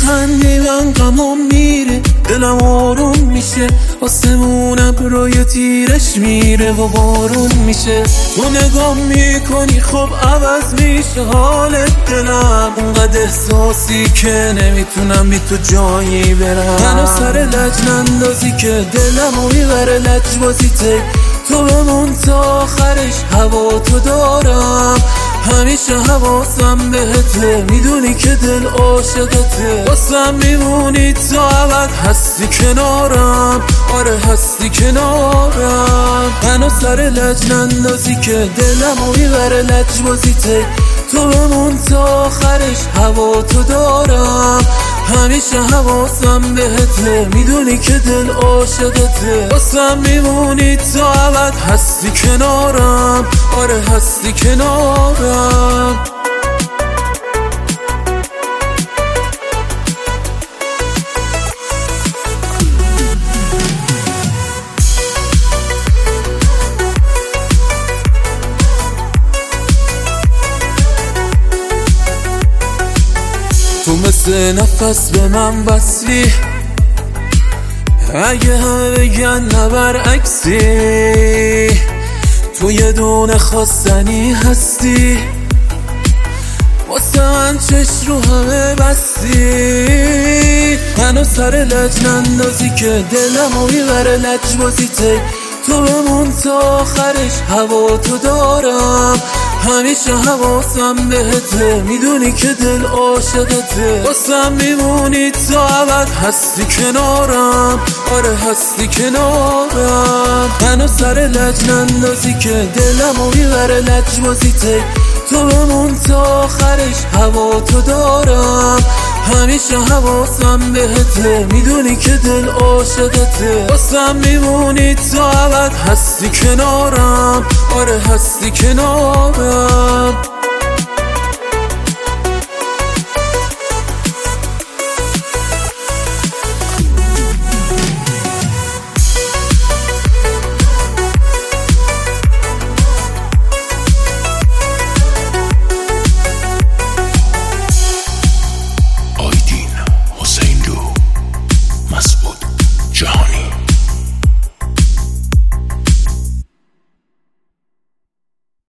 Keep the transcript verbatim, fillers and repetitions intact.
میخندی من غمم میره، دلم آروم میشه، آسمونم روی تیرش میره و بارون میشه. تو نگاه میکنی خب عوض میشه حالت، دلم اونقدر احساسی که نمیتونم بی تو جایی برم. منو سر لج نندازی که دلمو میبره لجبازیته، تو بمون تا آخرش هوا تو دارم، همیشه حواسم بهته، میدونی که دل عاشقته، واسم میمونی تا ابد، هستی کنارم، آره هستی کنارم. منو سر لج نندازی که دلمو میبره لجبازیته، تو بمون تا آخرش هوا تو دارم، همیشه حواسم بهته، میدونی که دل عاشقته، واسم میمونی تا ابد، هستی کنارم، آره هستی کنارم. تو مثل نفس به من وصلی، اگه همه بگن نه برعکسی، تو یه دونه خواستنی هستی، واسه من چشم رو همه بستی. منو سر لج نندازی که دلمو میبره لجبازیته، تو بمون تا آخرش هوا تو دارم، همیشه حواسم بهته، میدونی که دل عاشقته، واسم میمونی تا ابد، هستی کنارم، آره هستی کنارم. منو سر لج نندازی که دلمو میبره لجبازیته، تو بمون تا آخرش هوا تو دارم، همیشه حواسم بهته، میدونی که دل عاشقته، واسم میمونی تا ابد، هستی کنارم، آره هستی کنارم.